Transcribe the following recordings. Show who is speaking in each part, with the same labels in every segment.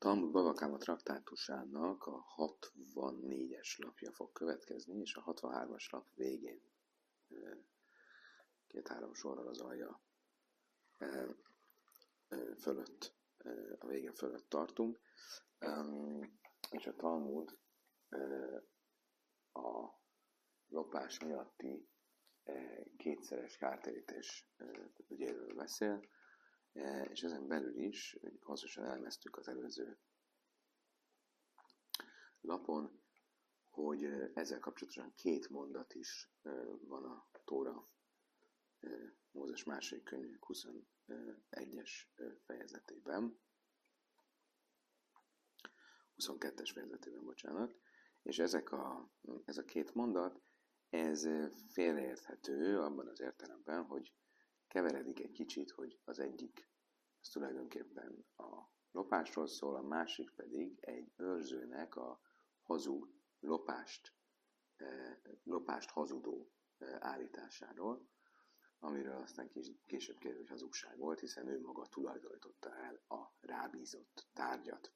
Speaker 1: Talmud Bava Káma traktátusának a 64-es lapja fog következni, és a 63-as lap végén két-három sorral az alja fölött, a vége fölött tartunk, és a Talmud a lopás miatti kétszeres kártérítés ügyéről beszél, és ezen belül is hosszasan elemeztük az előző lapon, hogy ezzel kapcsolatosan két mondat is van a Tóra Mózes második könyvének 21-es fejezetében, 22-es fejezetében, bocsánat, és ez a két mondat, ez félreérthető abban az értelemben, hogy keveredik egy kicsit, hogy az egyik az tulajdonképpen a lopásról szól, a másik pedig egy őrzőnek a hazug lopást hazudó állításáról, amiről aztán később kiderül, hogy hazugság volt, hiszen ő maga tulajdonította el a rábízott tárgyat.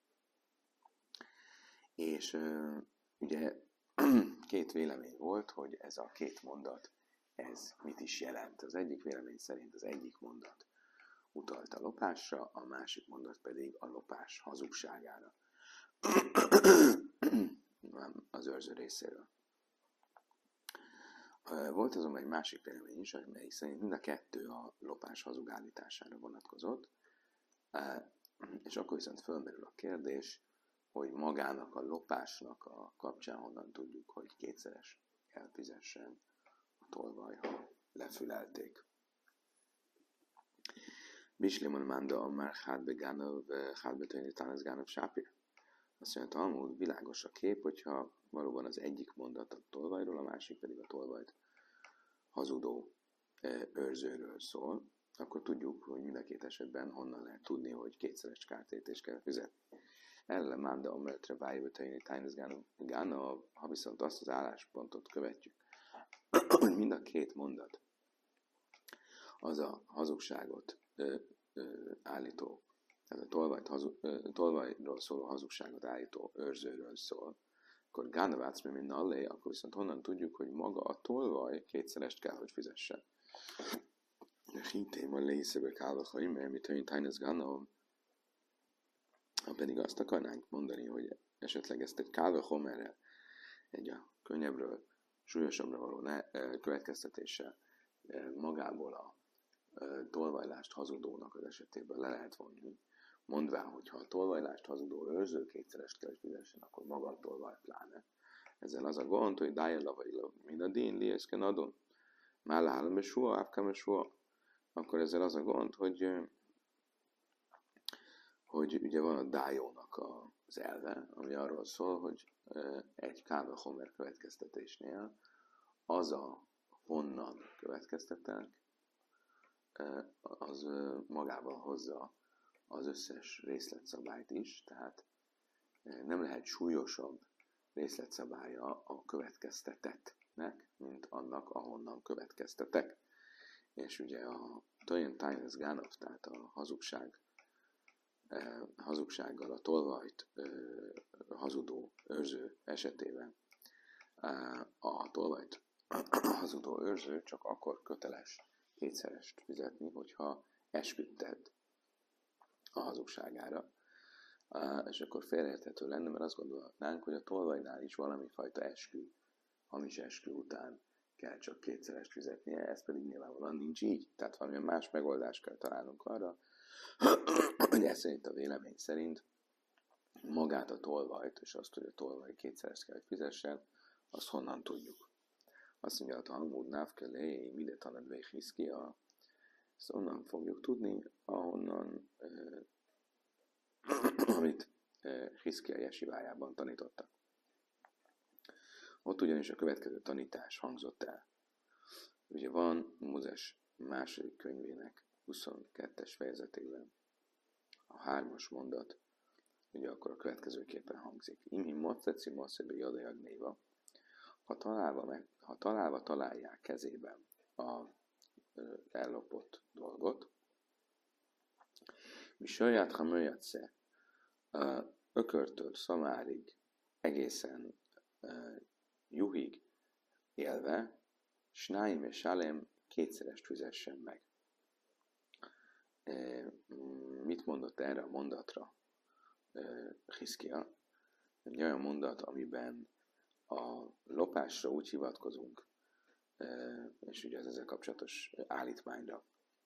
Speaker 1: És ugye két vélemény volt, hogy ez a két mondat, ez mit is jelent. Az egyik vélemény szerint az egyik mondat utalt a lopásra, a másik mondat pedig a lopás hazugságára az őrző részéről. Volt azonban egy másik vélemény is, amelyik szerint mind a kettő a lopás hazug állítására vonatkozott, és akkor viszont fölmerül a kérdés, hogy magának a lopásnak a kapcsán honnan tudjuk, hogy kétszeres kell fizessen a tolvaj, ha lefülelték. Bislimon manda már hátbe gánov, hátbe tönítánez gánov sápir. Azt mondja, Talmud, világos a kép, hogyha valóban az egyik mondat a tolvajról, a másik pedig a tolvajt hazudó őrzőről szól, akkor tudjuk, hogy mind a két esetben honnan lehet tudni, hogy kétszeres kártérítést kell fizetni. Ellen manda omertre vájövötejéni tájnözgána, ha viszont azt az álláspontot követjük, hogy mind a két mondat az a hazugságot állító, tehát a tolvajról szóló hazugságot állító őrzőről szól, akkor Gánavác mint nallé, akkor viszont honnan tudjuk, hogy maga a tolvaj kétszerest kell, hogy fizessen. Hintéma lészebe kálvakai, mert mit olyan tájnözgána, ha pedig azt akarnánk mondani, hogy esetleg ezt egy kálvahomerrel, egy a könnyebbről, súlyosabbra való következtetéssel magából a tolvajlást hazudónak az esetében le lehet vonni, mondván, hogy ha a tolvajlást hazudó őrző kétszerest kell, hogy fizessen, akkor maga a tolvaj pláne. Ezzel az a gond, hogy dájjel mind a dín, lieszken adon, mállállam és soha, ápkám és soha. Akkor ezzel az a gond, hogy ugye van a dájónak az elve, ami arról szól, hogy egy káva homer következtetésnél az a honnan következtetek, az magával hozza az összes részletszabályt is, tehát nem lehet súlyosabb részletszabálya a következtetettnek, mint annak, ahonnan következtetek. És ugye a Toyen Tájnez Gánov, tehát a hazugsággal a tolvajt hazudó őrző esetében a tolvajt hazudó őrző csak akkor köteles kétszerest fizetni, hogyha esküdted a hazugságára. És akkor félreérthető lenne, mert azt gondolnánk, hogy a tolvajnál is valami fajta eskü, hamis eskü után kell csak kétszerest fizetnie, ez pedig nyilvánvalóan nincs így. Tehát valamilyen más megoldást kell találnunk arra, hogy ez szerint a vélemény szerint magát a tolvajt, és azt, hogy a tolvaj kétszerest kell, hogy fizessen, azt honnan tudjuk. Azt mondja, hogy a Talmud návkelé, mide tanadvé hiszkia, ezt onnan fogjuk tudni, ahonnan, amit Hiszkia jesivájában tanítottak. Ott ugyanis a következő tanítás hangzott el. Ugye van Mózes második könyvének 22-es fejezetében a 3-as mondat, ugye akkor a következőképpen hangzik. Imhi moceci moszebe jadajag néva. Ha találva találják kezében a ellopott dolgot, mi saját ha möjjatsze, ökörtől szamárig, egészen juhig élve, snáim és salem kétszerest fizessen meg. Mit mondott erre a mondatra Hiszkia? Egy olyan mondat, amiben a lopásra úgy hivatkozunk, és ugye az ezzel kapcsolatos állítmányra,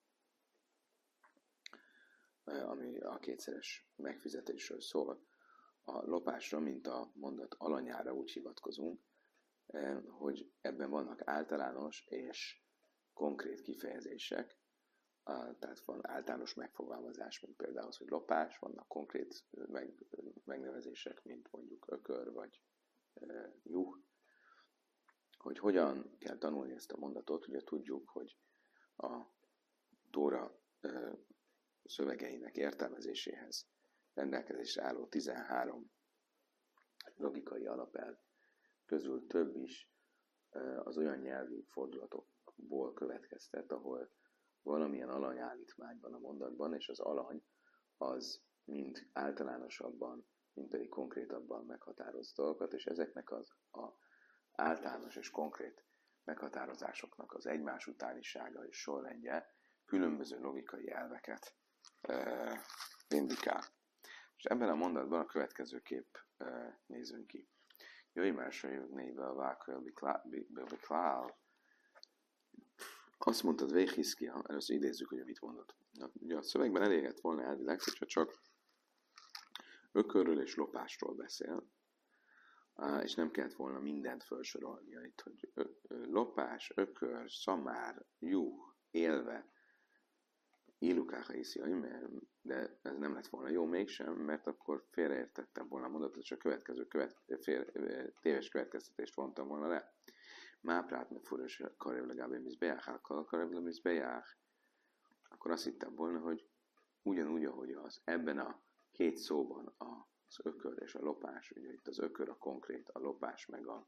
Speaker 1: ami a kétszeres megfizetésről szól, a lopásra, mint a mondat alanyára úgy hivatkozunk, hogy ebben vannak általános és konkrét kifejezések, tehát van általános megfogalmazás, mint például az, hogy lopás, vannak konkrét megnevezések, mint mondjuk ökör vagy juh. Hogy hogyan kell tanulni ezt a mondatot, ugye tudjuk, hogy a Tóra szövegeinek értelmezéséhez rendelkezésre álló 13 logikai alapelv közül több is az olyan nyelvi fordulatokból következtet, ahol valamilyen alanyállítmány van a mondatban, és az alany az mind általánosabban, mind pedig konkrétabban meghatároz dolgokat, és ezeknek az általános és konkrét meghatározásoknak az egymás utánisága és sorrendje különböző logikai elveket indikál. És ebben a mondatban a következő kép nézünk ki. Jöjj már sajog néve a váköl biklál. Azt mondtad Hiszkia, először idézzük, hogy mit mondott. Ugye a szövegben elégett volna elvileg, hogyha csak ökörről és lopásról beszél, és nem kellett volna mindent felsorolnia itt, hogy lopás, ökör, szamár, juh, élve, Ilukáha de ez nem lett volna jó mégsem, mert akkor félreértettem volna a mondatot, és a következő téves következtetést vontam volna le. Máprát meg furás karev legalább mizbeach, karev mizbeach. Akkor azt hittem volna, hogy ugyanúgy, ahogy az ebben a két szóban az ökör és a lopás, ugye itt az ökör a konkrét, a lopás meg a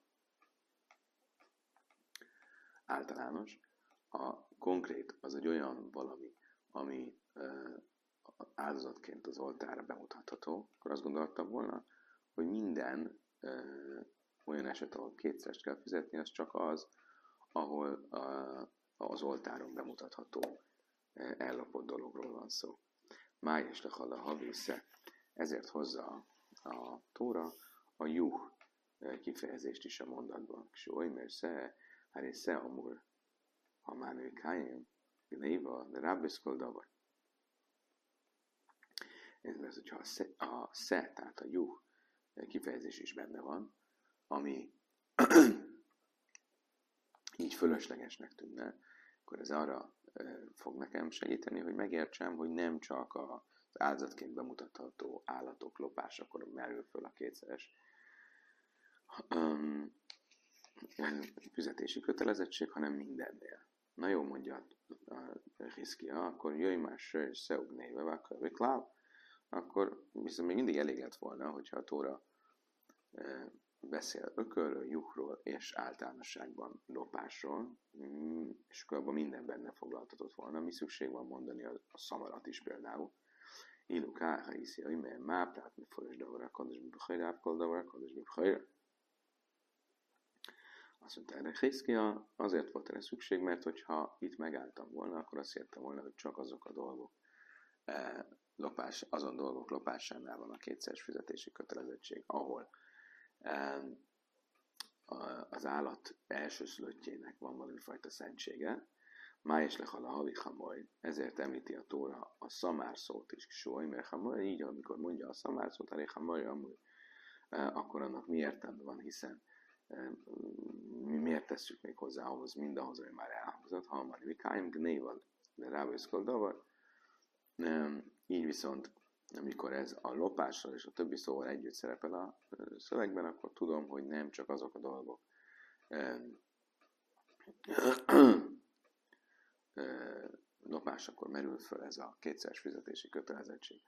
Speaker 1: általános. A konkrét az egy olyan valami, ami áldozatként az oltárra bemutatható, akkor azt gondoltam volna, hogy minden olyan eset, ahol kétszerest kell fizetni, az csak az, ahol az oltáron bemutatható ellopott dologról van szó. Máj és lehal a havésze, ezért hozza a Tóra a juh kifejezést is a mondatban. És oly, mert se amur, ha már női kájén, Gnéva, de rábeszkoldavar. Ez, hogyha a se, tehát a juh kifejezés is benne van, ami így fölöslegesnek tűnne, akkor ez arra fog nekem segíteni, hogy megértsem, hogy nem csak az áldozatként bemutatható állatok lopásakor merül föl a kétszeres fizetési kötelezettség, hanem mindennél. Na jó, mondja Hiszkia, akkor jöjj már se, és szeug néve, vákkal, akkor viszont még mindig elég lett volna, hogyha a Tóra beszél ökörről, juhról és általánosságban lopásról, és akkor abban minden benne foglaltatott volna. Mi szükség van mondani a szamarat is például. Ilu káha hiszi, hogy mert máprát, mi forrás davara, kadosbi bkhajra, ápkol davara, kadosbi bkhajra. Azt mondta erre Hiszkia, azért volt erre szükség, mert hogyha itt megálltam volna, akkor azt értem volna, hogy csak azok a dolgok, azon dolgok lopásánál van a kétszeres fizetési kötelezettség, ahol az állat elsőszülöttjének van valami fajta szentsége, Máj és lehal a havi hamoly, ezért említi a Tóra a szamár szót is, soly, mert hamoly, így amikor mondja a szamár szót, elég hamoly, amúgy, akkor annak mi értelme van, hiszen mi miért tesszük még hozzá ahhoz, mindahhoz, ami már elhangzott, ha már vikáim, gnéval, de rábőszkoldavar. Így viszont, amikor ez a lopással és a többi szóval együtt szerepel a szövegben, akkor tudom, hogy nem csak azok a dolgok lopásakor merül föl ez a kétszeres fizetési kötelezettség,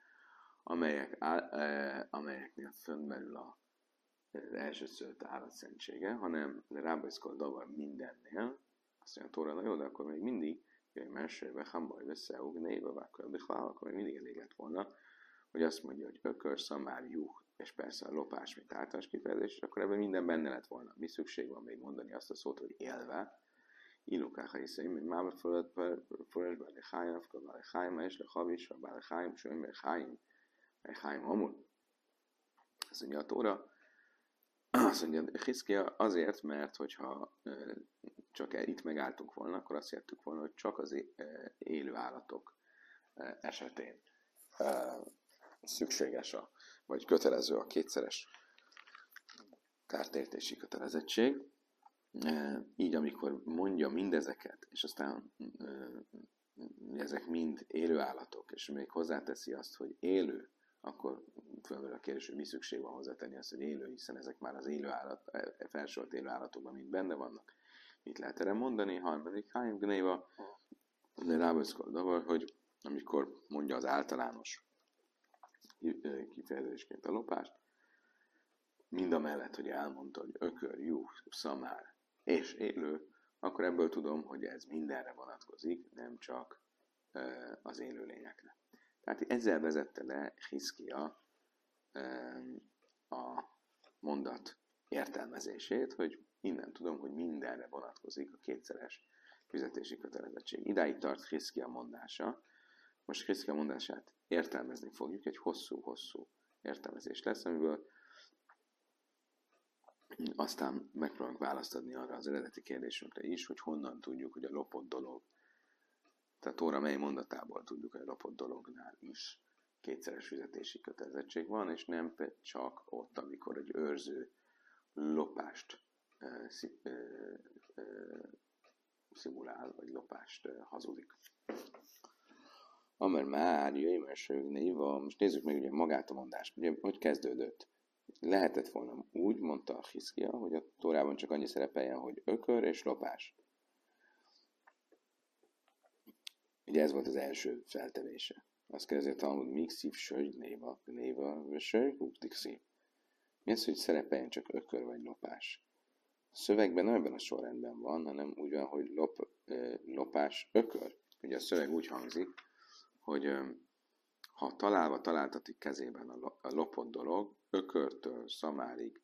Speaker 1: amelyeknél fönnmerül az elsőszülött állatszentsége, hanem rábeszkol davar mindennél, azt mondja, Tóra, na jó, de akkor még mindig jöjj mesélve, hambaj veszeug, néve vákkal, akkor még mindig elég lett volna, hogy azt mondja, hogy ökör, szamár, juh, és persze a lopás, mint általános kifejezés, akkor ebben minden benne lett volna. Mi szükség van még mondani azt a szót, hogy élve, Ilukáha hiszen, hogy mába forrásban lehájm, akkor lehájm, és lehavis, vagy lehájm, és önben lehájm amul. Azt mondja a Tóra, azt mondja Hiszkia azért, mert hogyha csak itt megálltunk volna, akkor azt hittük volna, hogy csak az élő állatok esetén szükséges vagy kötelező a kétszeres kártértési kötelezettség. Így amikor mondja mindezeket, és aztán ezek mind élő állatok, és még hozzáteszi azt, hogy élő, akkor fölmerül a kérdés, hogy mi szükség van hozzátenni azt, hogy élő, hiszen ezek már az élő állat, felsorolt élő állatokban mind benne vannak. Mit lehet erre mondani? Harmadik Hájm Gnéva, de ráböszkoldavar, hogy amikor mondja az általános kifejezésként a lopást, mind a mellett, hogy elmondta, hogy ökör, juh, szamár és élő, akkor ebből tudom, hogy ez mindenre vonatkozik, nem csak az élőlényekre. Tehát ezzel vezette le Hiszkia a mondat értelmezését, hogy innen tudom, hogy mindenre vonatkozik a kétszeres fizetési kötelezettség. Idáig tart Hiszkia mondása. Most Hiszkia mondását értelmezni fogjuk, egy hosszú-hosszú értelmezés lesz, amiből aztán megpróbálunk választ adni arra az eredeti kérdésünkre is, hogy honnan tudjuk, hogy a lopott dolog, tehát Tóra mely mondatából tudjuk, hogy a lopott dolognál is kétszeres fizetési kötelezettség van, és nem csak ott, amikor egy őrző lopást szimulál, vagy lopást hazudik. Amer már jöjjmelsőgné van, most nézzük meg ugye magát a mondást, ugye hogy kezdődött. Lehetett volna úgy, mondta a Hiszkia, hogy a Tórában csak annyi szerepeljen, hogy ökör és lopás. Ugye ez volt az első feltevése. Azt kérdezi a Talmud, míg szív sögy, néva, sögy, húptik szív. Mi az, hogy szerepeljen csak ökör vagy lopás? A szövegben nem ebben a sorrendben van, hanem úgy van, hogy lopás, ökör. Ugye a szöveg úgy hangzik, hogy ha találtatik kezében a lopott dolog, ökörtől szamárig,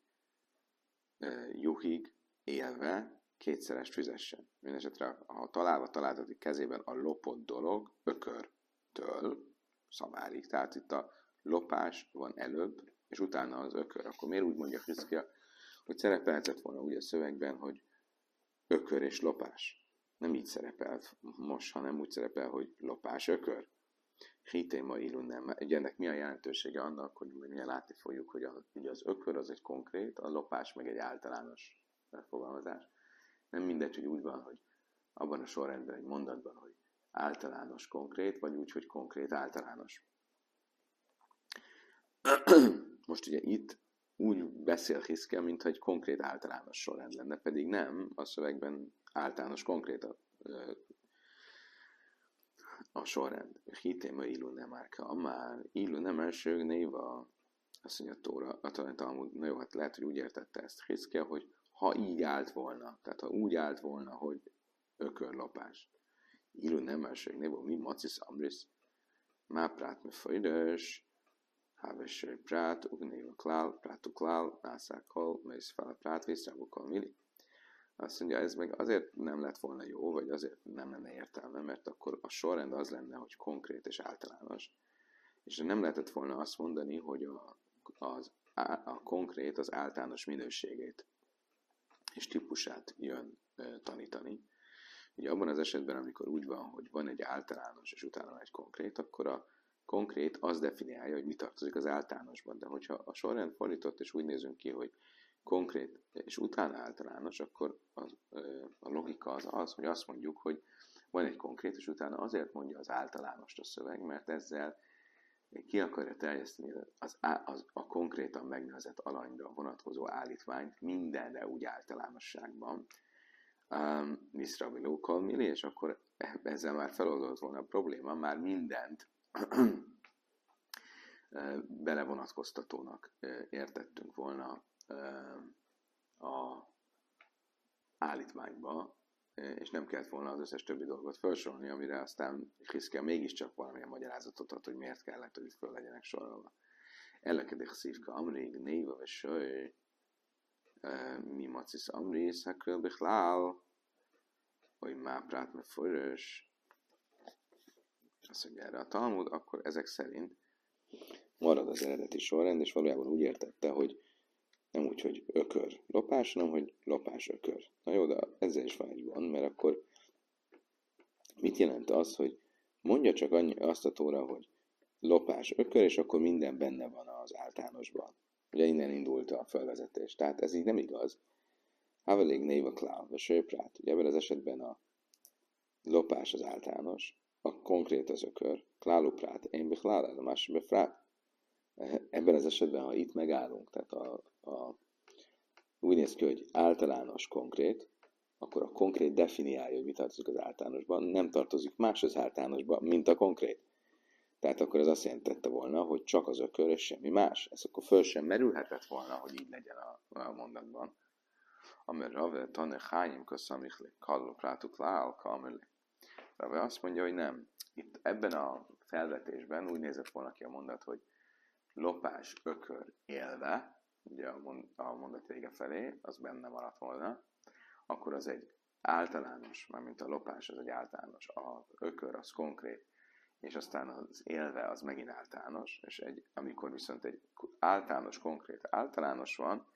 Speaker 1: juhig élve, kétszerest fizessen. Mindenesetre, ha találtatik kezében a lopott dolog, ökörtől szamárig, tehát itt a lopás van előbb, és utána az ökör. Akkor miért úgy mondja Hiszkia, hogy szerepelhetett volna úgy a szövegben, hogy ökör és lopás. Nem így szerepelt most, hanem úgy szerepel, hogy lopás, ökör. Hitéma illun nem. Ennek mi a jelentősége annak, hogy milyen látni fogjuk, hogy ugye az ökör az egy konkrét, a lopás meg egy általános fogalmazás. Nem mindegy, hogy úgy van, hogy abban a sorrendben egy mondatban, hogy általános konkrét, vagy úgy, hogy konkrét általános. Most ugye itt úgy beszél Hiszkia, mintha egy konkrét általános sorrend lenne, pedig nem, a szövegben általános konkrét a sorrend. Hitéma illu nem márka, amár illu nem elsőg néva, azt mondja Tóra, a Talmud, na jó, hát lehet, hogy úgy értette ezt Hiszkia, hogy ha így állt volna, tehát ha úgy állt volna, hogy ökörlopás, illu nem elsőg néva, mi macis amris, má prát me fajdes, háves prát, ugnéva klál, prátu klál, nászákkal, mész fel a prát, vészrábukal mili. Azt mondja, ez meg azért nem lett volna jó, vagy azért nem lenne értelme, mert akkor a sorrend az lenne, hogy konkrét és általános. És nem lehetett volna azt mondani, hogy a konkrét az általános minőségét és típusát jön tanítani. Ugye abban az esetben, amikor úgy van, hogy van egy általános és utána egy konkrét, akkor a konkrét az definiálja, hogy mi tartozik az általánosban. De hogyha a sorrend fordított, és úgy nézünk ki, hogy konkrét és utána általános, akkor a logika az, hogy azt mondjuk, hogy van egy konkrét, és utána azért mondja az általánost a szöveg, mert ezzel ki akarja terjeszteni a konkrétan megnevezett alanyra vonatkozó állítványt mindenre úgy általánosságban. Miszravilókkal milli, és akkor ezzel már feloldott volna a probléma, már mindent belevonatkoztatónak értettünk volna a állítmányba, és nem kellett volna az összes többi dolgot felsorolni, amire aztán Hiszkia mégiscsak valamilyen magyarázatot ad, hogy miért kellett, hogy föl legyenek sorolva. Elekedik szívka amrig, néva ve söj, mi macis amri, szakről bechlál, hogy máprát me forrös. Azt mondja erre a Talmud, akkor ezek szerint marad az eredeti sorrend, és valójában úgy értette, hogy nem úgy, hogy ökör lopás, hanem hogy lopás ökör. Na jó, de ezzel is van egy gond, mert akkor mit jelent az, hogy mondja csak azt a Tóra, hogy lopás ökör, és akkor minden benne van az általánosban. Ugye innen indult a felvezetés. Tehát ez így nem igaz. Havelég néva kláv, a söprát. Ugye ebben az esetben a lopás az általános, a konkrét az ökör, kláluprát, én bechlál, a másik befrát. Ebben az esetben, ha itt megállunk, tehát úgy néz ki, hogy általános, konkrét, akkor a konkrét definiálja, hogy mi tartozik az általánosban, nem tartozik más az általánosban, mint a konkrét. Tehát akkor ez azt jelentette volna, hogy csak az ökör és semmi más. Ez akkor föl sem merülhetett volna, hogy így legyen a mondatban. Amir Rave Tane Hányim Köszamiklik Kalloprátuk Lál Kalmili. Rave azt mondja, hogy nem. Itt ebben a felvetésben úgy nézett volna ki a mondat, hogy lopás, ökör, élve, ugye a mondat vége felé, az benne maradt volna, akkor az egy általános, mármint a lopás az egy általános, a ökör az konkrét, és aztán az élve az megint általános, és amikor viszont egy általános, konkrét általános van,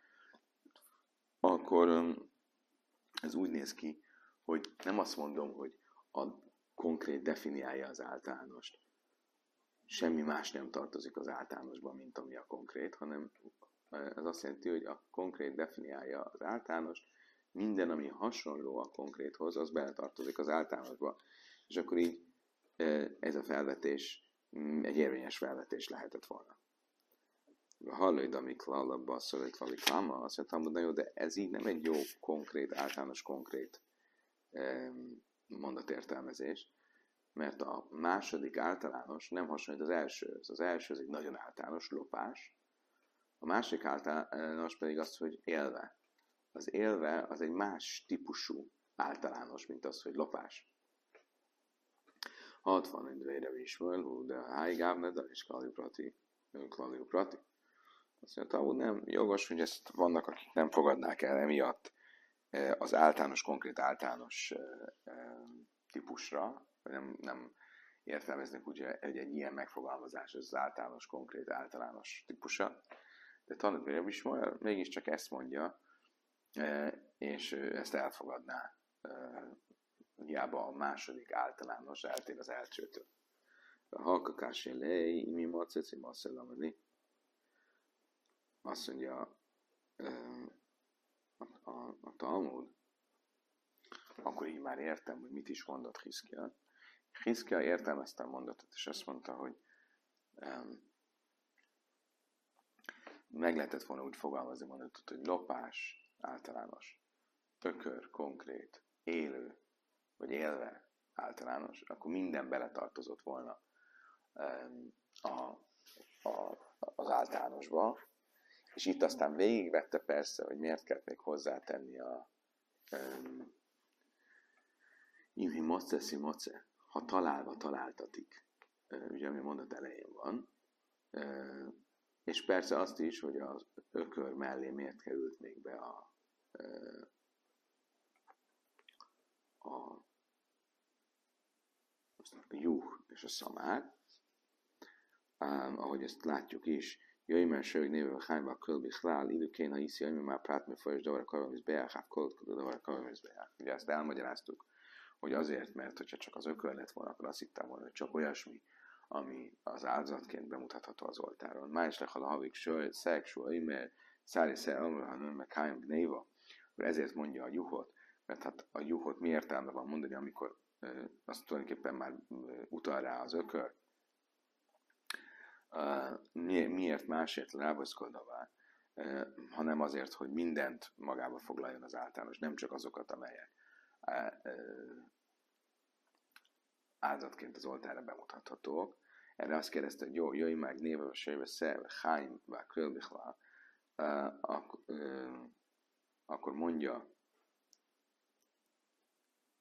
Speaker 1: akkor ez úgy néz ki, hogy nem azt mondom, hogy a konkrét definiálja az általánost. Semmi más nem tartozik az általánosban, mint ami a konkrét, hanem ez azt jelenti, hogy a konkrét definiálja az általános, minden, ami hasonló a konkréthoz, az beletartozik az általánosba. És akkor így ez a felvetés egy érvényes felvetés lehetett volna. Hallod, amik lalabba szövet valikláma, azt mondtam, hogy jó, de ez így nem egy jó, konkrét, általános, konkrét mondatértelmezés, mert a második általános nem hasonlít az elsőhöz. Az első az egy nagyon általános lopás, a másik általános pedig az, hogy élve. Az élve az egy más típusú általános, mint az, hogy lopás. 60 időre is van, de hájgávne, de is klaliuprati. Azt mondja, hogy nem jogos, hogy ezt vannak, akik nem fogadnák el emiatt az általános, konkrét általános típusra, vagy nem értelmeznek úgy, hogy egy ilyen megfogalmazás az általános, konkrét, általános típusa. De tanulmányok is mégiscsak ezt mondja, és ezt elfogadná. Hiába a második általános eltér az elsőtől. A halkakásé lej, mi maceci masszelameli. Azt mondja a Talmud, akkor így már értem, hogy mit is mondott Hiszkia. Hiszkia értelmezte a mondatot, és azt mondta, hogy meg lehetett volna úgy fogalmazni mondatot, hogy lopás általános, ökör konkrét, élő, vagy élve általános, akkor minden beletartozott volna az általánosba, és itt aztán végigvette persze, hogy miért kellett még hozzátenni a Imhi moceszi moce, ha találva találtatik, ugye ami a mondat elején van, és persze azt is, hogy az ökör mellé miért került még be a juh és a szamár, ahogy ezt látjuk is, jöjj már sőg névő a hányba kölbichlál, időkén, ha hiszi, hogy már prátni folyos davar kavamis beják, hát költködő davar kavamis beják. Ugye ezt elmagyaráztuk, hogy azért, mert hogyha csak az ökör lett volna, akkor azt hittem volna, hogy csak olyasmi, ami az áldozatként bemutatható az oltáron. Más lehal a havik sőt, szexuál, mert szári amrahanön, meg hájm gnéva, akkor ezért mondja a juhot, mert hát a juhot mi értelme van mondani, amikor azt tulajdonképpen már utal rá az ökör. Miért másért rábaszkodavá, hanem azért, hogy mindent magába foglaljon az általános, nem csak azokat, amelyek áldozatként az oltára bemutathatók. Erre azt kérdezte, hogy jó, jöjj meg néve, vagy sejve, szerve, hány, vagy krölbichlá, akkor mondja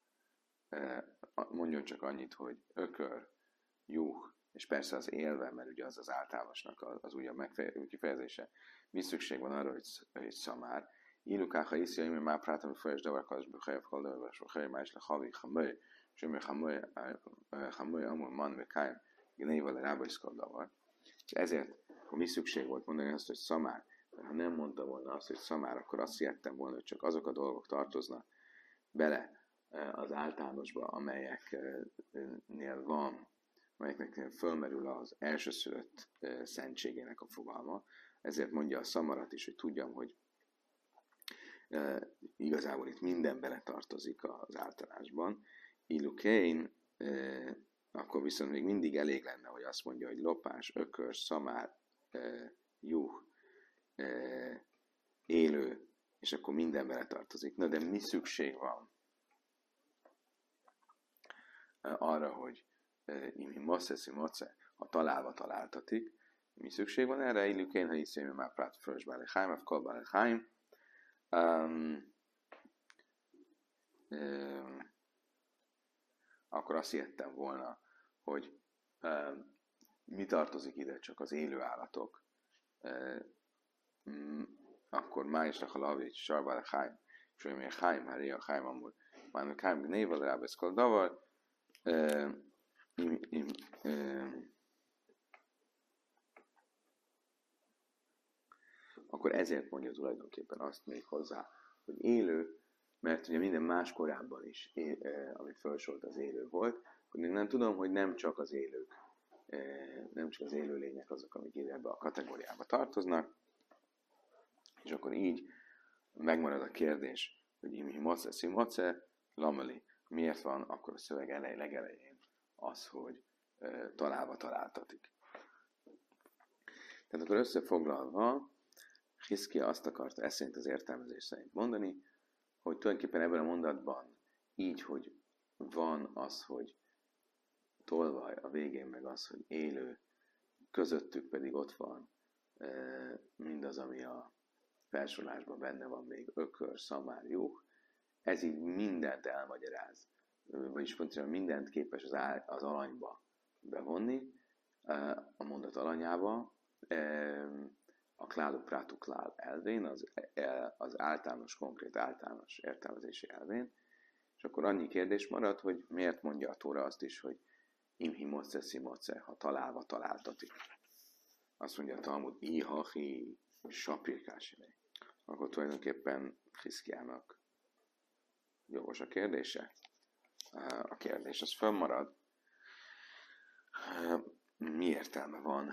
Speaker 1: mondjon csak annyit, hogy ökör, juh, és persze az élve, mert ugye az általánosnak az újabb kifejezése. Mi szükség van arra, hogy szamár. Ilukáha iszi, hogy már prátom, hogy folyas davarkaz, bőhelyek kaldavas, bőhelyek más le havi, hamöly, és ő hamöly, amúgy man, mekájm, gnéval a rába is kaldavar. Ezért, ha mi szükség volt mondani azt, hogy szamár, mert ha nem mondta volna azt, hogy szamár, akkor azt hihettem volna, hogy csak azok a dolgok tartoznak bele az általánosba, amelyeknél van, amelyeknek fölmerül az elsőszülött szentségének a fogalma. Ezért mondja a szamarat is, hogy tudjam, hogy igazából itt minden beletartozik az általásban. Illukein, akkor viszont még mindig elég lenne, hogy azt mondja, hogy lopás, ökör, szamár, juh, élő, és akkor minden beletartozik. Na de mi szükség van arra, hogy imi moszeszi moce, ha találva találtatik, mi szükség van erre? Illukén, ha iszémi már prát frösbále hájm, afkolbále hájm. Akkor azt hihettem volna, hogy mi tartozik ide, csak az élő állatok. Akkor május a halavics, sarbále hájm, és hogy még hájm, hát a hájm amúgy, már még hájm gnéval rábeszkol davar, akkor ezért mondja tulajdonképpen azt még hozzá, hogy élő, mert ugye minden más korábban is, amit felsorolt, az élő volt, akkor még nem tudom, hogy nem csak az élők, nem csak az élőlények azok, amik ide ebbe a kategóriába tartoznak, és akkor így megmarad a kérdés, hogy imi moce, szimoce, lameli. Miért van akkor a szöveg legelején az, hogy találva találtatik. Tehát akkor összefoglalva, Hiszkia azt akarta ezt szerint az értelmezés szerint mondani, hogy tulajdonképpen ebben a mondatban így, hogy van az, hogy tolvaj, a végén meg az, hogy élő, közöttük pedig ott van mindaz, ami a felsorolásban benne van még, ökör, szamár, juh, ez így mindent elmagyaráz, vagyis pontosan mindent képes az alanyba bevonni, a mondat alanyába, a klálu prátu klál elvén, az általános, konkrét általános értelmezési elvén, és akkor annyi kérdés marad, hogy miért mondja a Tóra azt is, hogy imhi moce szimoce, ha találva találtatik. Azt mondja a Talmud, ihahi sapirkásiré. Akkor tulajdonképpen Hiszkiának jogos a kérdése. A kérdés az fönnmarad. Mi értelme van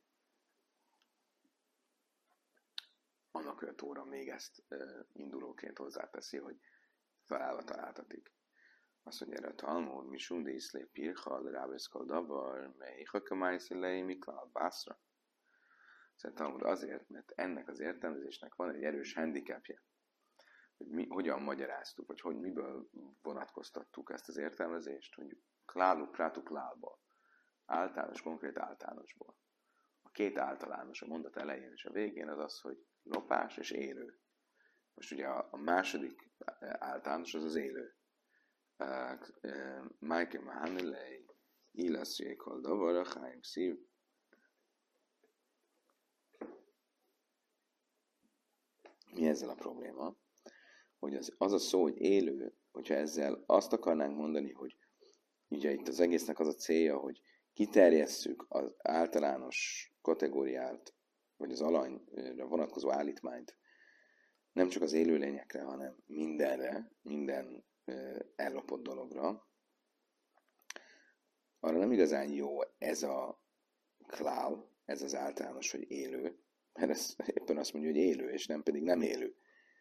Speaker 1: annak, hogy a Tóra még ezt indulóként hozzáteszi, hogy találva találtatik. Azt mondja erre a Talmud, mi sundi iszlé pirchal, rábeszkal davar, mely hakamájszilei miklál bászra. Szerintem Talmud azért, mert ennek az értelmezésnek van egy erős handicapje. Hogy mi hogyan magyaráztuk, vagy hogy miből vonatkoztattuk ezt az értelmezést, hogy klálu prátu klálból, általános, konkrét általánosból. A két általános a mondat elején és a végén az az, hogy lopás és élő. Most ugye a második általános az az élő. Májke Mahanilei, Illaszékol Davara, Háim Szív. Mi ezzel a probléma? Hogy az a szó, hogy élő, hogyha ezzel azt akarnánk mondani, hogy ugye itt az egésznek az a célja, hogy kiterjesszük az általános kategóriát, vagy az alanyra vonatkozó állítmányt, nem csak az élőlényekre, hanem mindenre, minden ellopott dologra. Arra nem igazán jó ez a klál, ez az általános, hogy élő, mert ez éppen azt mondja, hogy élő, és nem pedig nem élő.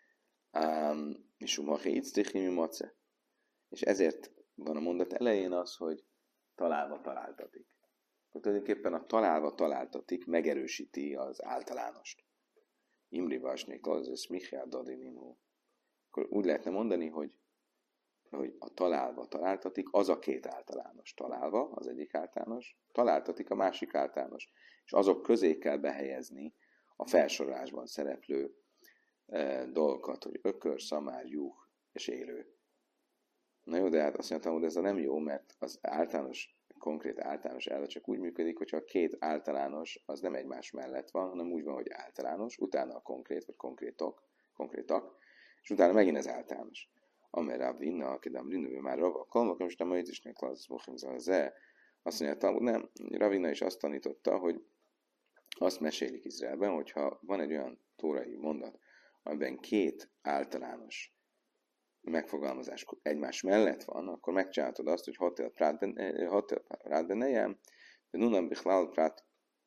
Speaker 1: És ezért van a mondat elején az, hogy találva találtatik. Tulajdonképpen a találva találtatik megerősíti az általánost. Imri Vasnék, az ez Michael Dadinimu. Akkor úgy lehetne mondani, hogy a találva találtatik, az a két általános. Találva, az egyik általános, találtatik a másik általános. És azok közé kell behelyezni a felsorolásban szereplő dolgokat, hogy ökör, szamár, juh és élő. Na jó, de hát azt mondtam, hogy ez a nem jó, mert az általános, konkrét általános elve csak úgy működik, hogyha a két általános az nem egymás mellett van, hanem úgy van, hogy általános, utána a konkrét, vagy konkrétak, és utána megint az általános. Amerre vinna, aki nem rinő már rava, kalmak, most nem majd is nek az ze. Azt mondja, Talmud, nem, Ravina is azt tanította, hogy azt mesélik Izraelben, hogyha van egy olyan tórai mondat, amiben két általános megfogalmazás egymás mellett van, akkor megcsináltad azt, hogy hotel prát benejem, de nunam bichlal prát,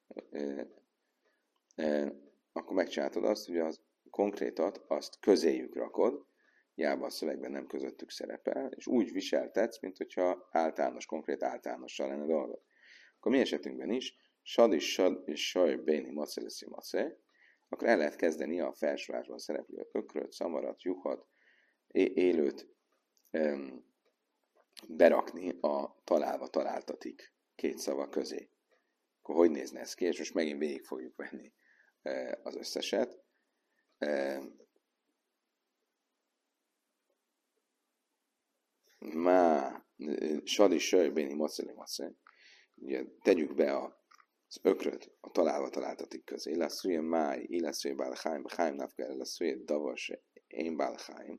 Speaker 1: akkor megcsináltad azt, hogy az konkrétat azt közéjük rakod, hiába a szövegben nem közöttük szerepel, és úgy viseltetsz, mint hogyha általános, konkrét általánossal lenne dolgod. Akkor mi esetünkben is, sad és saj béni mace leszi mace, akkor el lehet kezdeni a felsorásban szereplő ökröt, szamarat, juhat, élőt berakni a találva találtatik két szava közé. Akkor hogy nézne ez ki? És most megint végig fogjuk venni az összeset. Sadi söj béni maceli mace. Ugye tegyük be az ökröt a találva találtatik közé. Lasszúje máj, illaszúje bálháim, bálháim napkel, lasszúje davas, én bálháim.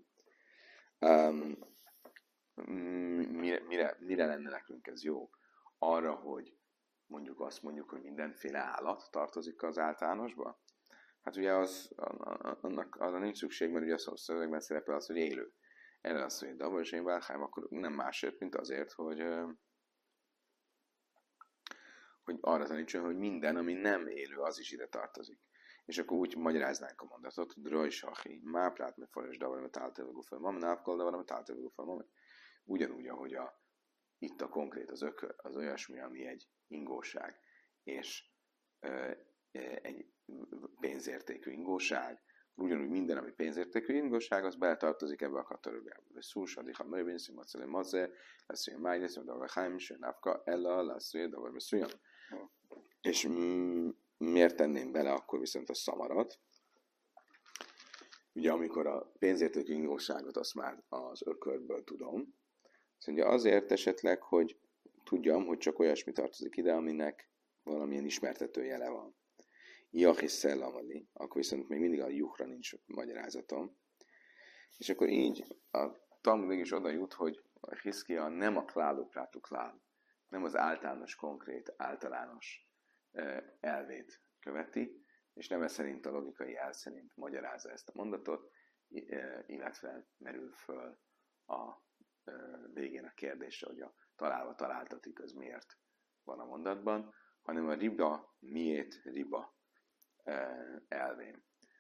Speaker 1: Mire lenne nekünk ez jó? Arra, hogy mondjuk azt mondjuk, hogy mindenféle állat tartozik az általánosba? Hát ugye annak arra nincs szükség, mert ugye a szövegben szerepel az, hogy élő. Erre azt mondja, de és én Bálháim, akkor nem másért, mint azért, hogy arra tanítson, hogy minden, ami nem élő, az is ide tartozik. És akkor úgy magyaráznánk a mondatot, hogy Drajsachi, máprát, mert forrás davar, mert általában fel, mami nápkal, davar, mert általában fel, mami. Ugyanúgy, ahogy itt a konkrét az ökör, az olyasmi, ami egy ingóság, és egy pénzértékű ingóság, ugyanúgy minden, ami pénzértékű ingóság, az beletartozik ebbe a kategóriába. Szúsadik, ha melyben szimacele maze, lesz olyan máj, lesz olyan davar, hájm, sőn, napka, ella, lesz olyan davar, beszújjan. És miért tenném bele akkor viszont a szamarat? Ugye amikor a pénzértékű ingóságot azt már az ökörből tudom, azt mondja azért esetleg, hogy tudjam, hogy csak olyasmi tartozik ide, aminek valamilyen ismertető jele van. Jachis szellamali, akkor viszont még mindig a juhra nincs magyarázatom. És akkor így a Talmud mégis oda jut, hogy a Hiszkia nem a kláluprátu klál, nem az általános, konkrét, általános elvét követi, és nem ez szerint a logikai el szerint magyarázza ezt a mondatot, illetve merül föl a végén a kérdésre, hogy a találva találtatik, az miért van a mondatban, hanem a riba miért riba elvén.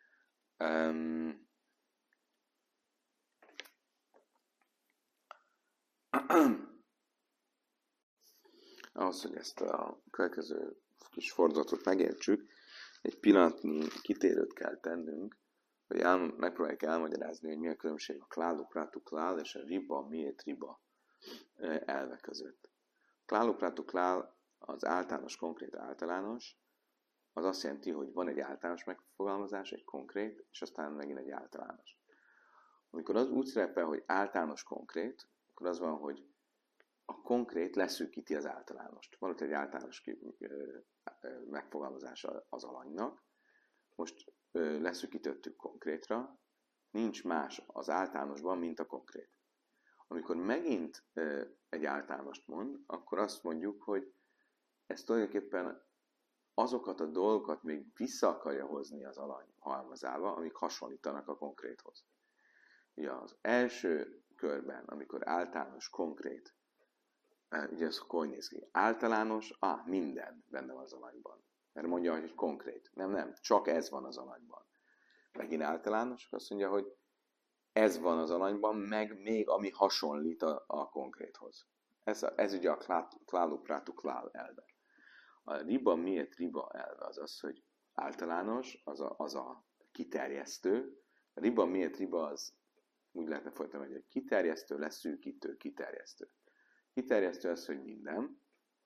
Speaker 1: Ahhoz, hogy ezt a következő kis fordulatot megértsük, egy pillanatnyi kitérőt kell tennünk, hogy megpróbáljuk elmagyarázni, hogy mi a különbség a kláluprátu klál és a riba miért riba elve között. Kláluprátu klál az általános, konkrét általános, az azt jelenti, hogy van egy általános megfogalmazás, egy konkrét, és aztán megint egy általános. Amikor az úgy szerepel, hogy általános konkrét, akkor az van, hogy a konkrét leszűkíti az általánost. Van ott egy általános megfogalmazása az alanynak, most leszűkítettük konkrétra, nincs más az általánosban, mint a konkrét. Amikor megint egy általánost mond, akkor azt mondjuk, hogy ez tulajdonképpen azokat a dolgokat még vissza akarja hozni az alany halmazába, amik hasonlítanak a konkréthoz. Ugye az első körben, amikor általános, konkrét, ugye ez hogy néz ki? Általános, minden benne van az alanyban. Mert mondja, hogy konkrét. Nem, csak ez van az alanyban. Megint általános, azt mondja, hogy ez van az alanyban, meg még ami hasonlít a konkréthoz. Ez ugye a kláluprátu klál elve. A riba miért riba elve az az, hogy általános, az a kiterjesztő. A riba miért riba az úgy lehetne folytatni, hogy kiterjesztő, leszűkítő, kiterjesztő. Kiterjesztő az, hogy minden.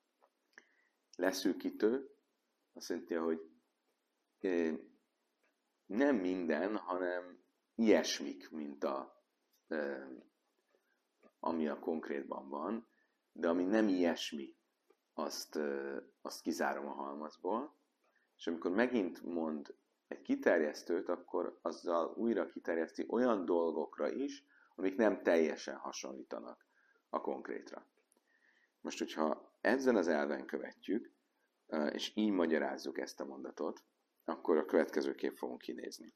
Speaker 1: Leszűkítő azt jelenti, hogy nem minden, hanem ilyesmik, mint ami a konkrétban van, de ami nem ilyesmi, azt kizárom a halmazból, és amikor megint mond egy kiterjesztőt, akkor azzal újra kiterjeszti olyan dolgokra is, amik nem teljesen hasonlítanak a konkrétra. Most, hogyha ezzel az elven követjük, és így magyarázzuk ezt a mondatot, akkor a következőképp fogunk kinézni.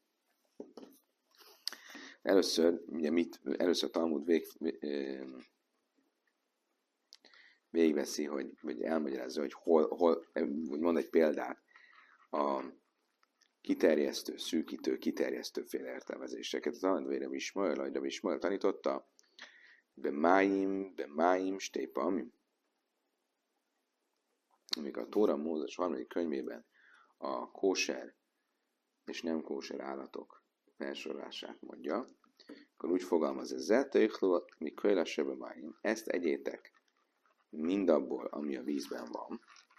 Speaker 1: Először, ugye először a Talmud végigveszi, vagy elmagyarázza, hogy hol mond egy példát a kiterjesztő, szűkítő, kiterjesztőféle értelmezéseket. Az Talmud Ismael tanította, be máim, stépam, amíg a Tóra Mózes 3. könyvében a kóser és nem kóser állatok felsorolását mondja, akkor úgy fogalmaz ez, mi kölylasebe máim, ezt egyétek mindabból, ami a vízben van.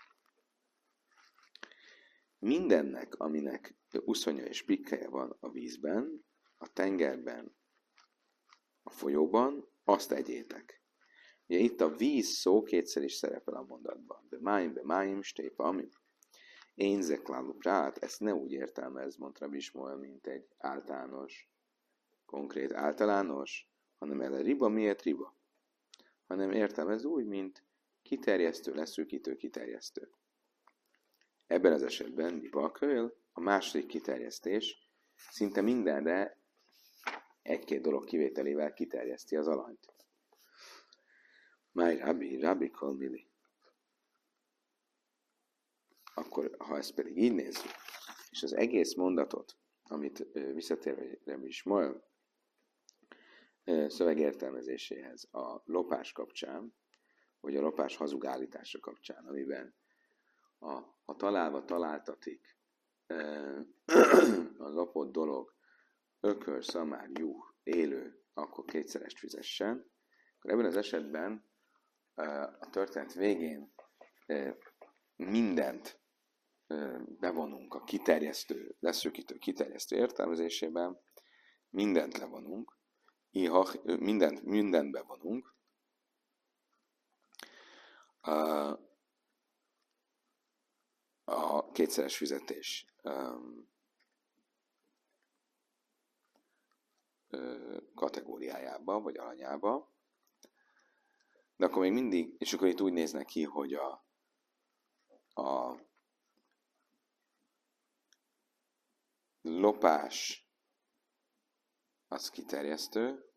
Speaker 1: Mindennek, aminek uszonya és pikkelye van a vízben, a tengerben, a folyóban, azt egyétek. Ugye itt a víz szó kétszer is szerepel a mondatban. Be máim, stépa, ami. Én zeklálu prát, ezt ne úgy értelmez, mondta Rabbi Ismael, mint egy általános, konkrét általános, hanem ele riba, miért riba? Hanem értelmez úgy, mint kiterjesztő, leszűkítő, kiterjesztő. Ebben az esetben riba kölyl, a második kiterjesztés szinte mindenre egy-két dolog kivételével kiterjeszti az alanyt. Máj rabbi kolmili. Akkor, ha ezt pedig így nézzük, és az egész mondatot, amit visszatérve Rabbi Ismael szövegértelmezéséhez a lopás kapcsán, vagy a lopás hazug állítása kapcsán, amiben ha találva találtatik a lopott dolog, ökör, szamár, juh, élő, akkor kétszerest fizessen, akkor ebben az esetben a történet végén mindent bevonunk a kiterjesztő, leszűkítő, kiterjesztő értelmezésében, mindent levonunk, mindent bevonunk, a kétszeres fizetés kategóriájába, vagy alanyába, de akkor még mindig, és akkor itt úgy néznek ki, hogy a lopás az kiterjesztő,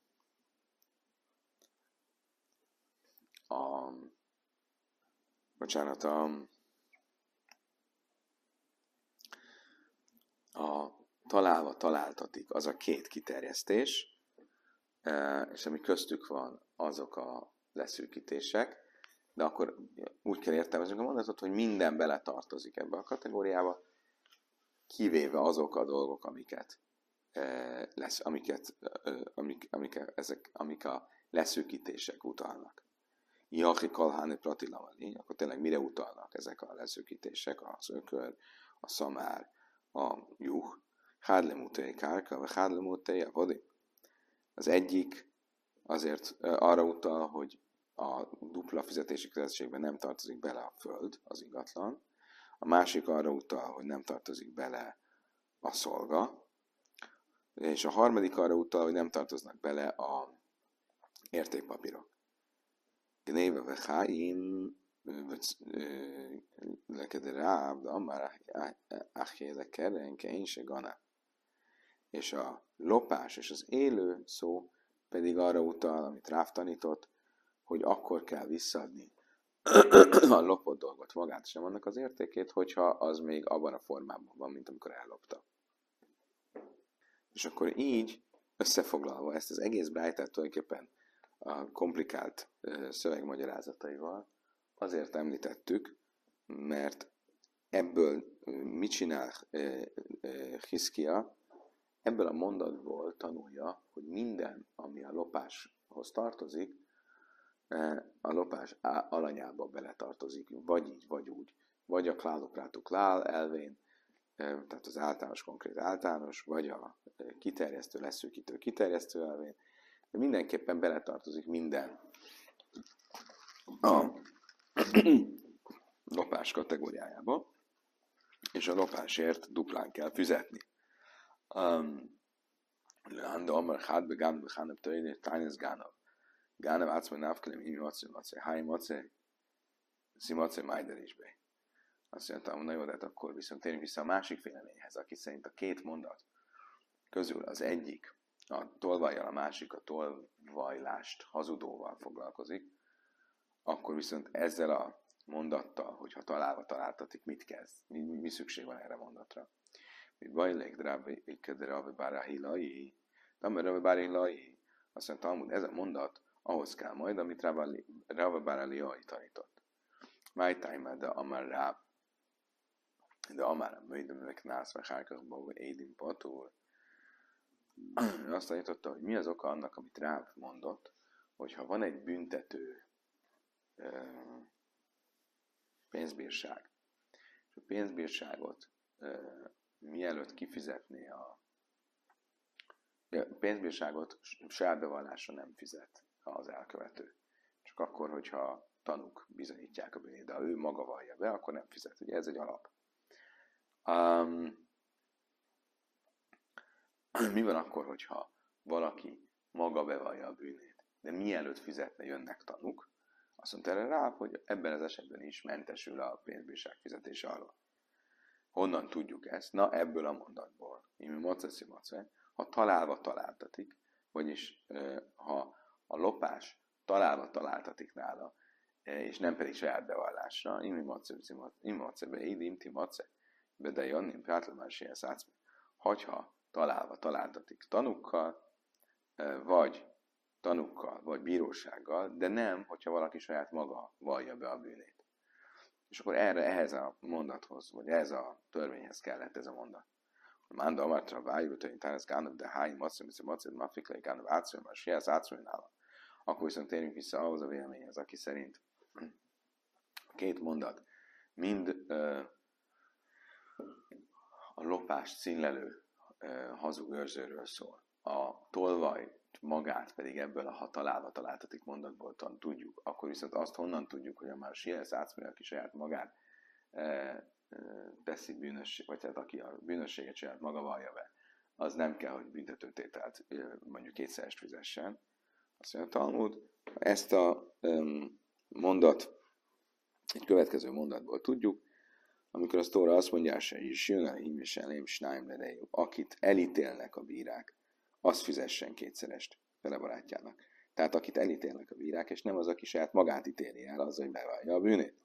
Speaker 1: a találva találtatik, az a két kiterjesztés, és ami köztük van, azok a leszűkítések, de akkor úgy kell értelmeznünk a mondatot, hogy minden beletartozik ebbe a kategóriába, kivéve azok a dolgok, amik a leszűkítések utalnak. Jachi kalháni pratilamali, akkor tényleg mire utalnak ezek a leszűkítések, az ökör, a szamár, a juh, hádlemutei kárka, vagy hádlemutei a vodi. Az egyik azért arra utal, hogy a dupla fizetési kötelezettségben nem tartozik bele a föld, az ingatlan. A másik arra utal, hogy nem tartozik bele a szolga. És a harmadik arra utal, hogy nem tartoznak bele a értékpapírok. Gnéve vechaim lekederáb, de amár achjéle kerenke én se gana. És a lopás és az élő szó pedig arra utal, amit Ráv tanított, hogy akkor kell visszaadni a lopott dolgot magát sem annak az értékét, hogyha az még abban a formában van, mint amikor ellopta. És akkor így összefoglalva ezt az egész brájtát tulajdonképpen a komplikált szövegmagyarázataival azért említettük, mert ebből mit csinál Hiszkia? Ebből a mondatból tanulja, hogy minden, ami a lopáshoz tartozik, a lopás alanyába beletartozik, vagy így, vagy úgy. Vagy a klálokrátuk lál elvén, tehát az általános, konkrét általános, vagy a kiterjesztő, leszűkítő, kiterjesztő elvén, de mindenképpen beletartozik minden a lopás kategóriájába, és a lopásért duplán kell fizetni. Leanda Amar Hádbe Gánbe Hánab Töjde, Tányez Gánav. Gánav Ácmai Návkelem Imi Mace Mace, Háj Mace, Szimace Májderisbe. Azt mondtam, na jó, de hát akkor viszont térjünk vissza a másik véleményhez, aki szerint a két mondat közül az egyik a tolvajjal, a másik a tolvajlást hazudóval foglalkozik, akkor viszont ezzel a mondattal, hogyha találtatik, mit kezd? Mi szükség van erre a mondatra? Mi bajlék drábe bárahilai, de bárahilai, azt mondta, Talmud, ez a mondat ahhoz kell majd, amit Rava bárahilai tanított. Májtájmá, de amár rá, de amár möjdömnek nász, vagy hárkakban édim patul. Azt tanította, hogy mi az oka annak, amit Ráv mondott, hogyha van egy büntető pénzbírság, és a pénzbírságot mielőtt kifizetné a pénzbírságot saját bevallásra nem fizet az elkövető. Csak akkor, hogyha tanúk bizonyítják a bűnét, de ha ő maga vallja be, akkor nem fizet. Ugye ez egy alap. Mi van akkor, hogyha valaki maga bevallja a bűnét, de mielőtt fizetne, jönnek tanúk? Azt mondta erre rá, hogy ebben az esetben is mentesül a pénzbírság fizetése alól. Honnan tudjuk ezt? Na, ebből a mondatból. Imi maceszi mace, ha találtatik, vagyis ha a lopás találtatik nála, és nem pedig saját bevallásra, imi mace be édim ti mace, be de jannim pártlamás ilyen szácme. Hogyha találtatik tanukkal, vagy bírósággal, de nem, hogyha valaki saját maga vallja be a bűnét. És akkor ehhez a mondathoz, vagy ehhez a törvényhez kellett ez a mondat. Manda amartra vájútain tánesz gánav, de hány macet mafiklai gánav átszoljon, már siász átszoljon nála. Akkor viszont térjünk vissza ahhoz a véleményhez, aki szerint a két mondat mind a lopást színlelő hazug őrzőről szól. A tolvaj magát pedig ebből a ha találtatik mondatból tudjuk, akkor viszont azt honnan tudjuk, hogy a már sielsz átszmű, aki saját magát teszi bűnösség, vagy hát aki a bűnösséget saját maga vallja be, az nem kell, hogy büntetőtételt mondjuk kétszerest fizessen. Azt mondja a Talmud, ezt a mondat egy következő mondatból tudjuk, amikor a Tóra azt mondja, se is jön a hím és elém, akit elítélnek a bírák, az fizessen kétszerest fele barátjának. Tehát akit elítélnek a bírák, és nem az, aki saját magát ítéli el, az, hogy bevallja a bűnét.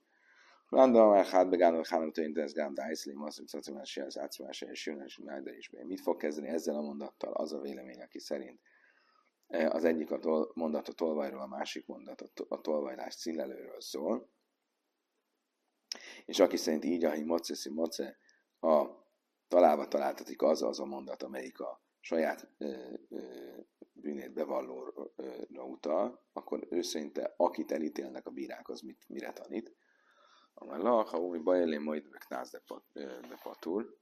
Speaker 1: Mit fog kezdeni ezzel a mondattal? Az a vélemény, aki szerint az egyik mondat a tolvajról, a másik mondat a tolvajlás színlelőről szól, és aki szerint így, ahogy moce, a találtatik az a mondat, amelyik a saját bűnét bevallóra utal, akkor ő szerinte, akit elítélnek a bírák, az mire tanít? Amellak, ha új bajlé majd beknász de patul.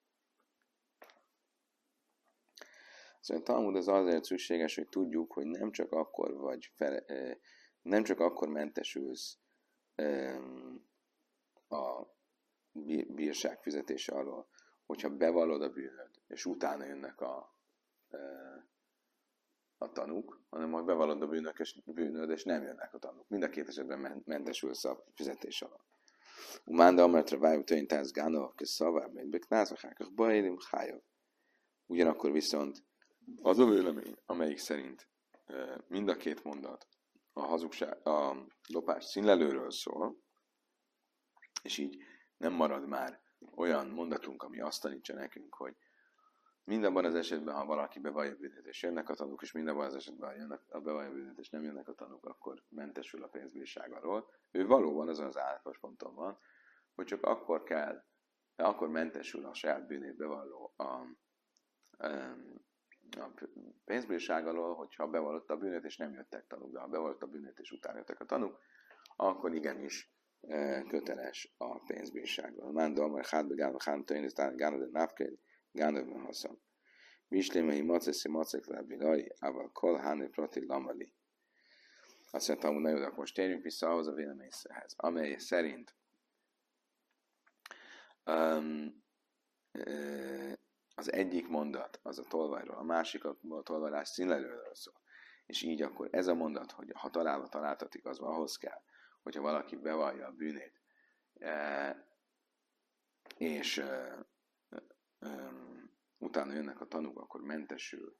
Speaker 1: Szóval Talmud az azért szükséges, hogy tudjuk, hogy nem csak akkor mentesülsz a bírság fizetése alól, hogyha bevallod a bűnöd, és utána jönnek a tanúk, hanem hogy bevallod a bűnöd, és nem jönnek a tanúk. Mind a két esetben mentesülsz a fizetés alól. Umánda amertre vájú töjntáz gánov, köz szavár, mert beknáz, vagy bajélim, hájav. Ugyanakkor viszont az a vélemény, amelyik szerint mind a két mondat a lopás színlelőről szól, és így nem marad már olyan mondatunk, ami azt tanítja nekünk, hogy mindabban az esetben, ha valaki bevallja bűnét, és jönnek a tanúk, és mindabban az esetben, ha bevallja bűnét, és nem jönnek a tanúk, akkor mentesül a pénzbírság alól. Ő valóban azon az állásponton van, hogy csak akkor mentesül a saját bűnét bevalló a pénzbírság alól, hogyha bevallotta a bűnét, és nem jöttek tanúk, de ha bevallotta a bűnét, és utána jöttek a tanúk, akkor igenis köteles a pénzbírsággal. Mándor, mert hátbe gánva hántöjén, és talán gánva, de návkél, gánva haszon. Mislémei maceszi macek lábilai, ával kol háni prati lamali. Azt mondtam, hogy nagyon, most térjünk vissza ahhoz a véleményhez, amely szerint az egyik mondat az a tolvajról, a másik a tolvajlás színlelőről szól. És így akkor ez a mondat, hogy ha találva találtatik, az ahhoz kell, hogyha valaki bevallja a bűnét, és utána jönnek a tanúk, akkor mentesül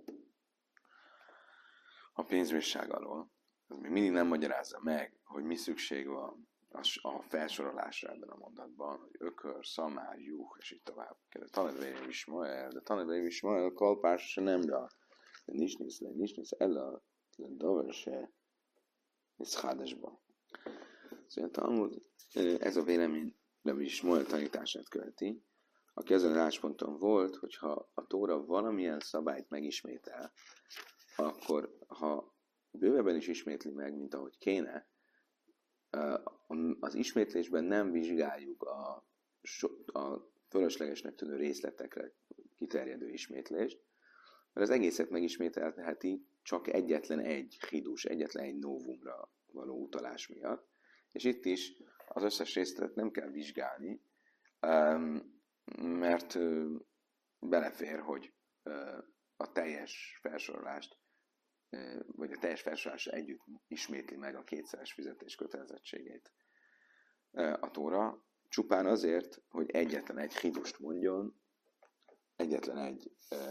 Speaker 1: a pénzbírság alól. Az még mindig nem magyarázza meg, hogy mi szükség van a felsorolásra ebben a mondatban, hogy ökör, szamár, juh, és így tovább. Tanulvény Ismael, de Tanulvény Ismael kalpás se nem rá. De nincs ella, de dover se iszhádesba. Szóval Talmud, ez a vélemény Rabbi Ismael tanítását követi, aki ezen a állásponton volt, hogyha a Tóra valamilyen szabályt megismétel, akkor ha bővebben is ismétli meg, mint ahogy kéne, az ismétlésben nem vizsgáljuk a fölöslegesnek tűnő részletekre kiterjedő ismétlést, mert az egészet megismételheti csak egyetlen egy hidus, egyetlen egy novumra való utalás miatt, és itt is az összes részletet nem kell vizsgálni, mert belefér, hogy a teljes felsorolást, vagy a teljes felsorolás együtt ismétli meg a kétszeres fizetés kötelezettségét a Tóra, csupán azért, hogy egyetlen egy hidust mondjon, egyetlen egy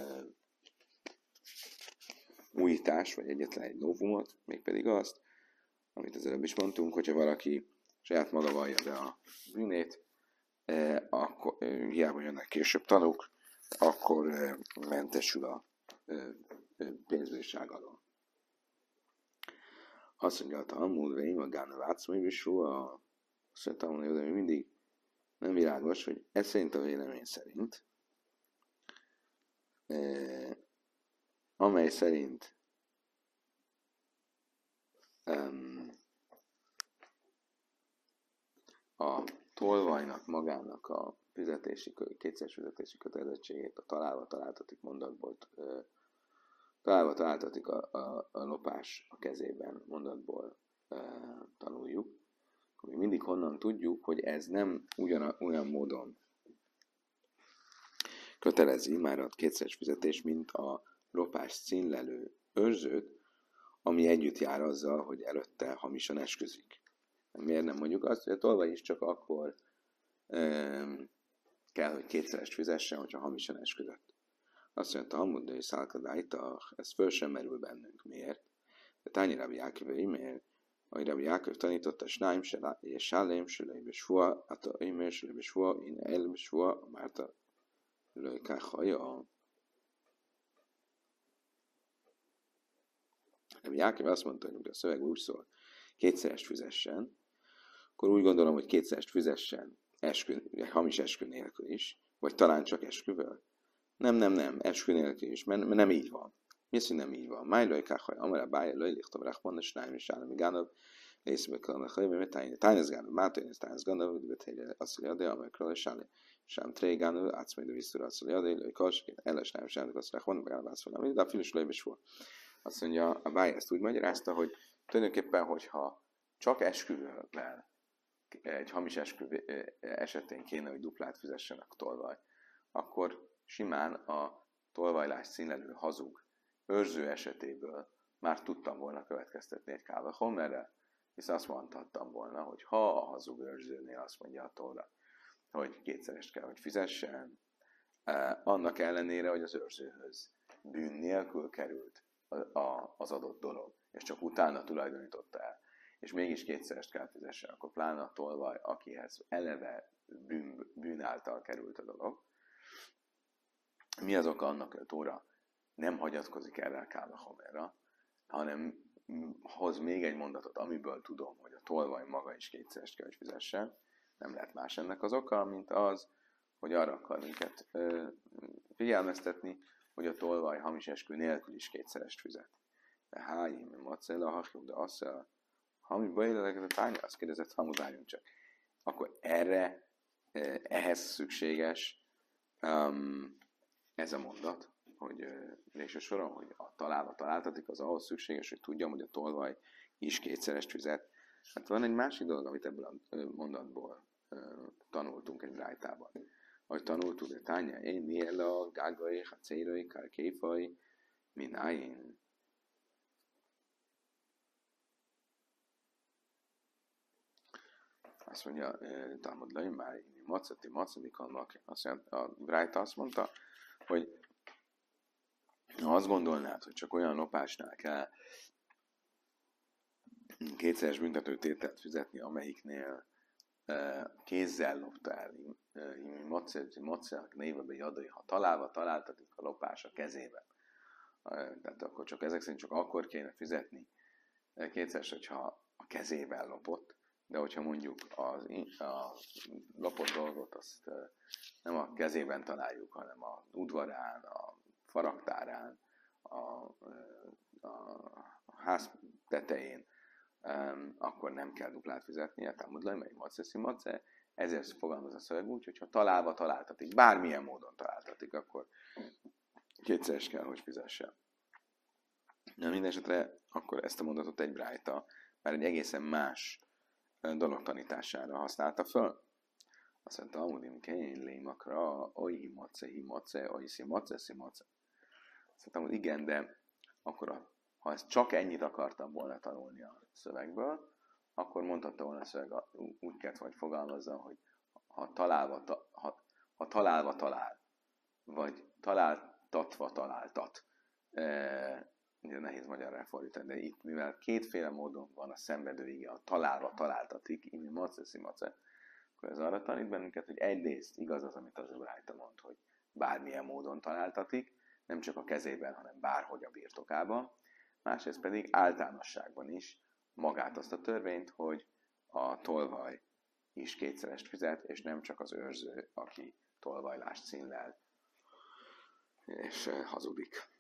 Speaker 1: újítás, vagy egyetlen egy novumot, mégpedig azt, amit az előbb is mondtunk, hogyha valaki saját maga vallja be a bűnét, akkor hiába jönnek később tanúk, akkor mentesül a pénzbírság alól. Azt mondja, a Talmud, Veim, a Gána Vácmai Visua, azt mondja, Talmud, de még mindig nem világos, hogy ez szerint a vélemény szerint, amely szerint a tolvajnak magának a kétszeres fizetési kötelezettségét a találva találtatik mondatból, találva találtatik a lopás a kezében mondatból tanuljuk, akkor még mindig honnan tudjuk, hogy ez nem olyan módon kötelezi már a kétszeres fizetés, mint a lopás színlelő őrzőt, ami együtt jár azzal, hogy előtte hamisan esküzik. Miért nem mondjuk azt, hogy a tolvaj is csak akkor kell, hogy kétszerest fizessen, hogyha hamisan esküdött. Azt mondja, Talmud, de szálkadájta, ez föl sem merül bennünk. Miért? De Tányi Rabbi Jákövei, miért? Ahogy Rabbi Jáköv tanította, Snáim, és Sálém, Sülejbe Sua, Ata Imer, Sülejbe Sua, Ine Elbe Sua, Márta Lőká Haja. Rabbi Jáköv azt mondta, hogy a szöveg úgy szól, kétszerest fizessen, akkor úgy gondolom, hogy kétszerest fizessen hamis eskü nélkül is, vagy talán csak esküvől. Nem, eskü nélkül is, mert nem így van. Mi az, hogy nem így van? Májlai káhaj, amara bája, lőjlichtam, rachmanda, snájm, és állami gánab, lészbe kellene hajba, mert tányez gánab, mátojnéz tányez gánab, de betegyre azt mondja, de amelyekről is állni, sem tré gánab, átszméd a visszura azt mondja, de lőj kalsakét, eles nem sem, azt rachmanda, gánab, azt mondja, de a filis lőjbe soha. Azt mondja, a bája ezt úgy magyarázta, hogy tulajdonképpen, hogyha csak esküvővel egy hamis eskü esetén kéne, hogy duplát fizessenek tolvaj, akkor simán a tolvajlás színlelő hazug őrző esetéből már tudtam volna következtetni egy káva homerre, hisz azt mondhattam volna, hogy ha a hazug őrzőnél azt mondja a Tóra, hogy kétszerest kell, hogy fizessen, annak ellenére, hogy az őrzőhöz bűn nélkül került az adott dolog, és csak utána tulajdonította el, és mégis kétszerest kell fizessen, akkor pláne a tolvaj, akihez eleve bűn által került a dolog. Mi az oka annak, hogy a Tóra nem hagyatkozik erre a Káva Homerra, hanem hoz még egy mondatot, amiből tudom, hogy a tolvaj maga is kétszerest kell, hogy fizessen. Nem lehet más ennek az oka, mint az, hogy arra akar minket figyelmeztetni, hogy a tolvaj hamis eskü nélkül is kétszerest fizet. De hájim, macella, hachiu, de asszel, hami bajleleket a tánya, azt kérdezett, hamudáljon csak. Akkor ehhez szükséges ez a mondat, hogy végső soron, hogy a találva találtatik, az ahhoz szükséges, hogy tudjam, hogy a tolvaj is kétszerest fizet. Hát van egy másik dolog, amit ebből a mondatból tanultunk egy brájtában. Hogy tanultuk, de tánya, én miela, gágai, hacérai, kárkéfai, minájén. Azt mondja, Talmud Laim már, macati, kalmak. A brájta azt mondta, hogy ha azt gondolnád, hogy csak olyan lopásnál kell kétszeres büntetőtételt fizetni, amelyiknél kézzel lopta el, macák névebe jadai, ha találtatik a lopás a kezében. Tehát akkor csak ezek szerint csak akkor kéne fizetni kétszeres, hogyha a kezével lopott, de hogyha mondjuk a lopott dolgot azt nem a kezében találjuk, hanem az udvarán, a faraktárán, a ház tetején, akkor nem kell duplát fizetnie, Talmud Laim, mely mace, ezért fogalmaz a szöveg úgy, hogyha találtatik, bármilyen módon találtatik, akkor kétszeres kell, hogy fizessen. Na, mindenesetre akkor ezt a mondatot egy brájta már egy egészen más dolog tanítására használta föl. Azt mondta, amudim kény lémakra, oly himace, oly szimace. Azt mondtam, hogy igen, de akkor ha ezt csak ennyit akartam volna tanulni a szövegből, akkor mondhatta volna a szöveg úgy kellett, hogy fogalmazza, hogy ha találva talál, vagy találtatva találtat. Ugye nehéz magyarra fordítani, de itt, mivel kétféle módon van a szenvedőige, a találva találtatik, imi mace, akkor ez arra tanít bennünket, hogy egyrészt igaz az, amit az brájta mond, hogy bármilyen módon találtatik, nem csak a kezében, hanem bárhogy a birtokában. Másrészt pedig általánosságban is magát azt a törvényt, hogy a tolvaj is kétszerest fizet, és nem csak az őrző, aki tolvajlást színlel és hazudik.